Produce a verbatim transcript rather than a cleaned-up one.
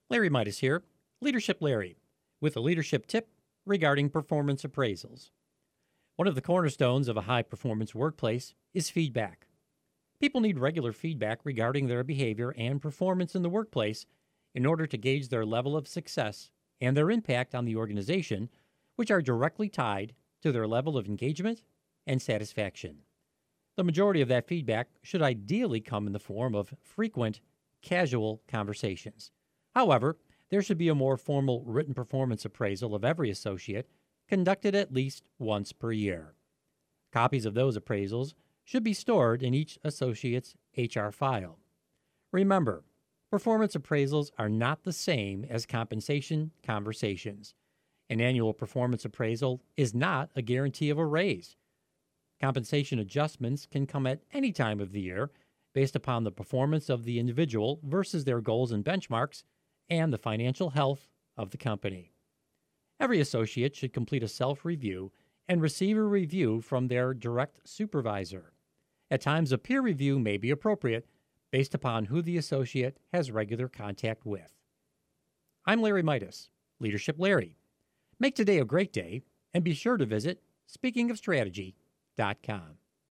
Larry Midas here, Leadership Larry, with a leadership tip regarding performance appraisals. One of the cornerstones of a high performance workplace is feedback. People need regular feedback regarding their behavior and performance in the workplace in order to gauge their level of success and their impact on the organization, which are directly tied to their level of engagement and satisfaction. The majority of that feedback should ideally come in the form of frequent, casual conversations. However, there should be a more formal written performance appraisal of every associate conducted at least once per year. Copies of those appraisals should be stored in each associate's H R file. Remember, performance appraisals are not the same as compensation conversations. An annual performance appraisal is not a guarantee of a raise. Compensation adjustments can come at any time of the year based upon the performance of the individual versus their goals and benchmarks and the financial health of the company. Every associate should complete a self-review and receive a review from their direct supervisor. At times, a peer review may be appropriate based upon who the associate has regular contact with. I'm Larry Midas, Leadership Larry. Make today a great day, and be sure to visit speaking of strategy dot com.